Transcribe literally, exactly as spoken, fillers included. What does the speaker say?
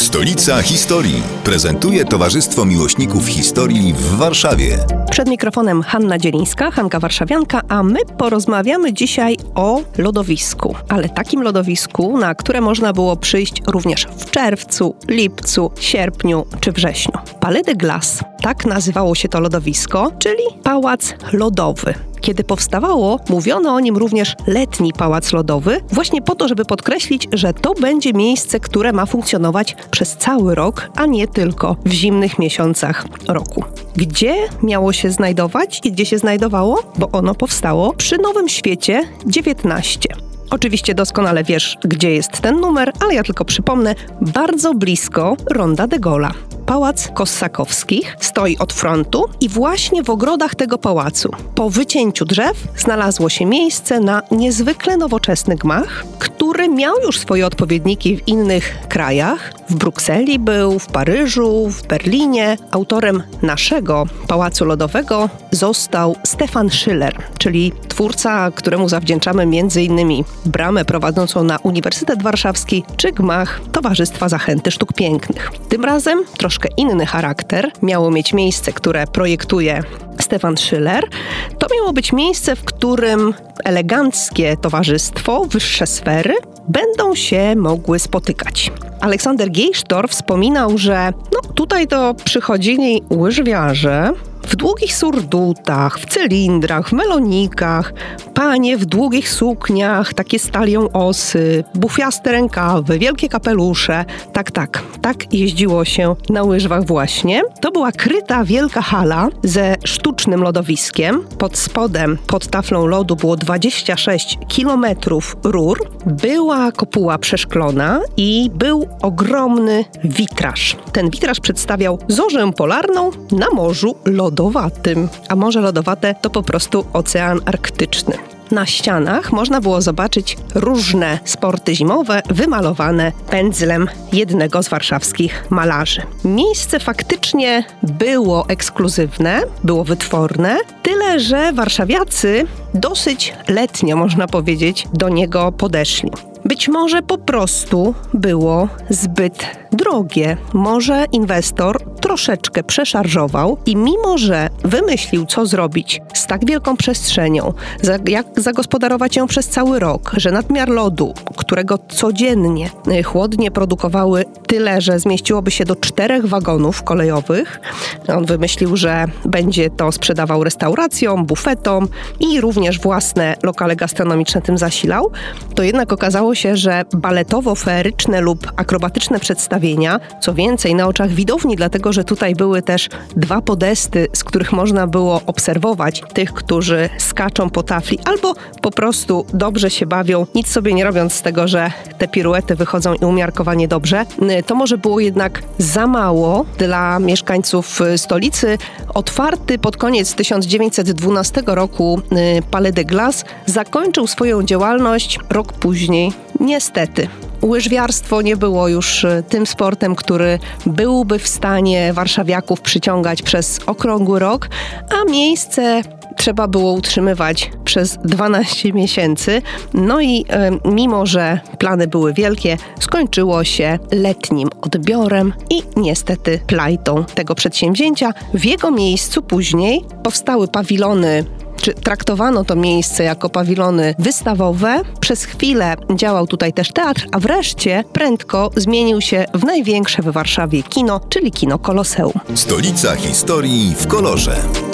Stolica Historii prezentuje Towarzystwo Miłośników Historii w Warszawie. Przed mikrofonem Hanna Dzielińska, Hanka Warszawianka, a my porozmawiamy dzisiaj o lodowisku. Ale takim lodowisku, na które można było przyjść również w czerwcu, lipcu, sierpniu czy wrześniu. Palais de Glace, tak nazywało się to lodowisko, czyli pałac lodowy. Kiedy powstawało, mówiono o nim również letni pałac lodowy, właśnie po to, żeby podkreślić, że to będzie miejsce, które ma funkcjonować przez cały rok, a nie tylko w zimnych miesiącach roku. Gdzie miało się znajdować i gdzie się znajdowało? Bo ono powstało przy Nowym Świecie dziewiętnaście. Oczywiście doskonale wiesz, gdzie jest ten numer, ale ja tylko przypomnę, bardzo blisko Ronda de Gaulle'a. Pałac Kossakowskich stoi od frontu i właśnie w ogrodach tego pałacu, po wycięciu drzew, znalazło się miejsce na niezwykle nowoczesny gmach, który miał już swoje odpowiedniki w innych krajach. W Brukseli był, w Paryżu, w Berlinie. Autorem naszego Pałacu Lodowego został Stefan Schiller, czyli twórca, któremu zawdzięczamy między innymi bramę prowadzącą na Uniwersytet Warszawski czy gmach Towarzystwa Zachęty Sztuk Pięknych. Tym razem troszkę inny charakter miało mieć miejsce, które projektuje Stefan Schiller. To miało być miejsce, w którym eleganckie towarzystwo, wyższe sfery będą się mogły spotykać. Aleksander Geisztor wspominał, że no, tutaj to przychodzili łyżwiarze w długich surdutach, w cylindrach, w melonikach, panie w długich sukniach, takie z talią osy, bufiaste rękawy, wielkie kapelusze. Tak, tak, tak jeździło się na łyżwach właśnie. To była kryta wielka hala ze sztucznym lodowiskiem. Pod spodem, pod taflą lodu było dwadzieścia sześć kilometrów rur. Była kopuła przeszklona i był ogromny witraż. Ten witraż przedstawiał zorzę polarną na morzu lodowatym. A morze lodowate to po prostu ocean arktyczny. Na ścianach można było zobaczyć różne sporty zimowe wymalowane pędzlem jednego z warszawskich malarzy. Miejsce faktycznie było ekskluzywne, było wytworne, tyle że warszawiacy dosyć letnio, można powiedzieć, do niego podeszli. Być może po prostu było zbyt drogie. Może inwestor troszeczkę przeszarżował i mimo, że wymyślił, co zrobić z tak wielką przestrzenią, za, jak zagospodarować ją przez cały rok, że nadmiar lodu, którego codziennie chłodnie produkowały tyle, że zmieściłoby się do czterech wagonów kolejowych, on wymyślił, że będzie to sprzedawał restauracjom, bufetom i również własne lokale gastronomiczne tym zasilał, to jednak okazało się, że baletowo-feeryczne lub akrobatyczne przedstawienia, co więcej na oczach widowni, dlatego że tutaj były też dwa podesty, z których można było obserwować tych, którzy skaczą po tafli albo po prostu dobrze się bawią, nic sobie nie robiąc z tego, że te piruety wychodzą i umiarkowanie dobrze. To może było jednak za mało dla mieszkańców stolicy. Otwarty pod koniec tysiąc dziewięćset dwunastego roku Palais de Glace zakończył swoją działalność rok później. Niestety. Łyżwiarstwo nie było już tym sportem, który byłby w stanie warszawiaków przyciągać przez okrągły rok, a miejsce trzeba było utrzymywać przez dwanaście miesięcy. No i e, mimo, że plany były wielkie, skończyło się letnim odbiorem i niestety plajtą tego przedsięwzięcia. W jego miejscu później powstały pawilony, czy traktowano to miejsce jako pawilony wystawowe. Przez chwilę działał tutaj też teatr, a wreszcie prędko zmienił się w największe w Warszawie kino, czyli kino Koloseum. Stolica Historii w kolorze.